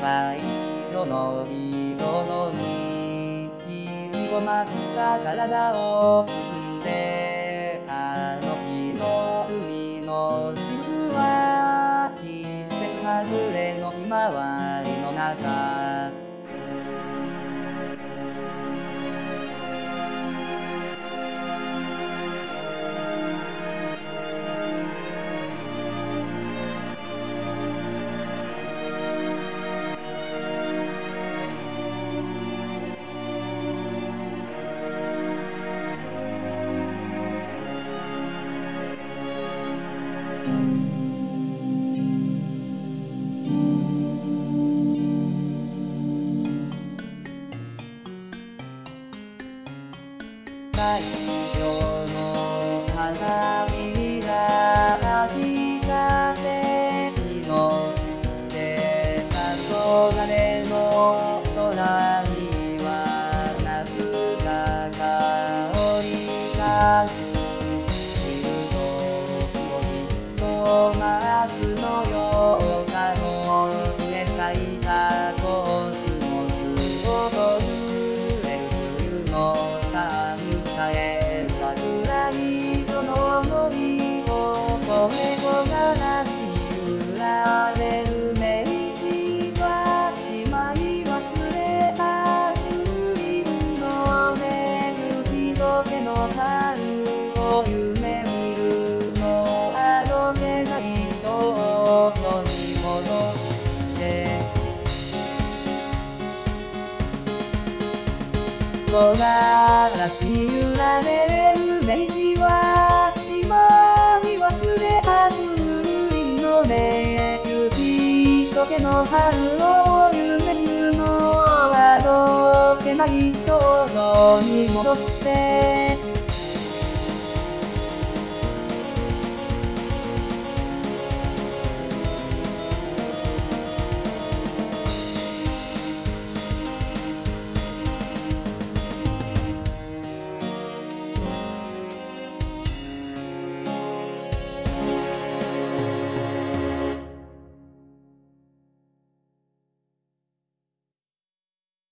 灰色の色の道を真っ赤体を包んで、あの日の海の雫は季節外れのひまわりの中。太陽の花びら秋風に乗って黄昏の空には夏が香り立つ。見るときっと夏のようかの上咲いたコスモスを震える冬の寒さへ。桜色の想いをこれこがらし揺られるメイキはしまい忘れた風鈴の音雪解けの春を夢見るの。あどけないそっとに戻って木枯らし揺られるメイキはしまい忘れた風鈴の音雪解けの春を夢見るの。あどけない想像に戻って